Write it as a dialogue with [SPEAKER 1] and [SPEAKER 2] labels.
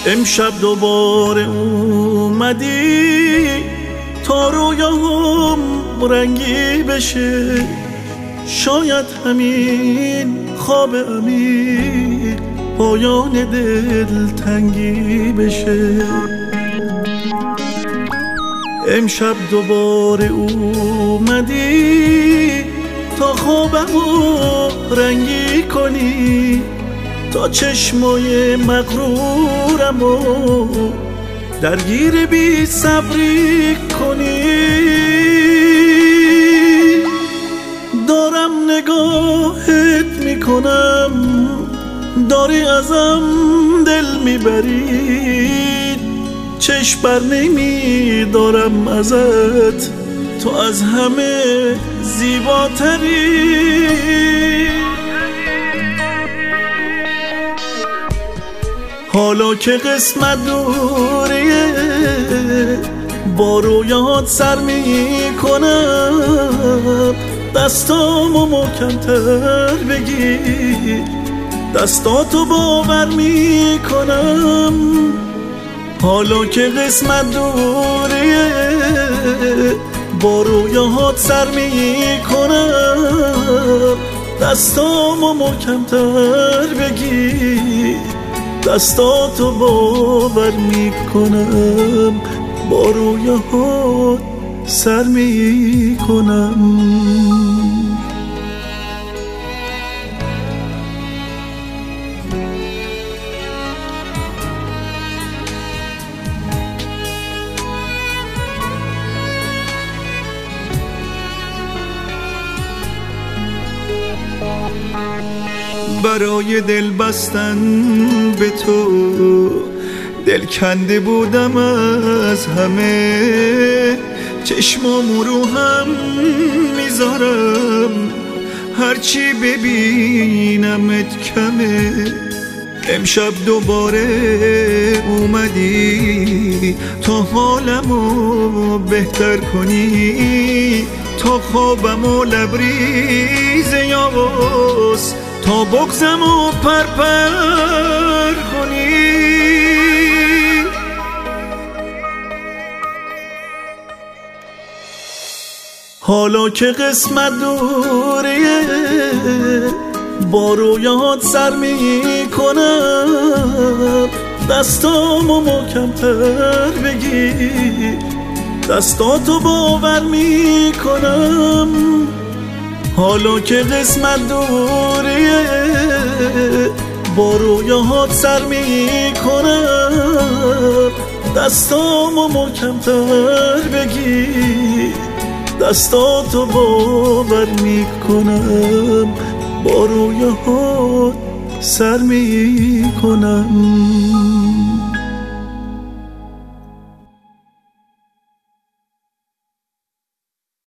[SPEAKER 1] امشب دوباره اومدی تا رویاهم رنگی بشه، شاید همین خواب عمیق پایان دلتنگی بشه. امشب دوباره اومدی تا خوابمو رنگی کنی، تا چشمای مغرورمو درگیر بی صبری کنی. دارم نگاهت میکنم، داری ازم دل میبری، چشم بر نمیدارم ازت، تو از همه زیباتری. حالا که قسمت دوریه با رویات سر میکنم، دستامو محکم‌تر بگیر، دستاتو باور میکنم. حالا که قسمت دوریه با رویاهات سر میکنم، دستامو محکم‌تر بگیر، دستاتو باور میکنم، با رویاهات سر میکنم. برای دل بستن به تو دل کنده بودم از همه، چشمامو رو هم میذارم، هرچی ببینمت کمه. امشب دوباره اومدی تا حالمو بهتر کنی، تا خوابمو لبریز یاس، تا بغزمو پرپر کنی. حالا که قسمت دوریه با رویاهات سر میکنم، دستامو محکم‌تر بگیر، دستاتو باور میکنم. حالا که قسمت دوریه با رویاهات سر میکنم، دستامو محکم‌تر بگیر، دستاتو باور میکنم، با رویاهات سر میکنم.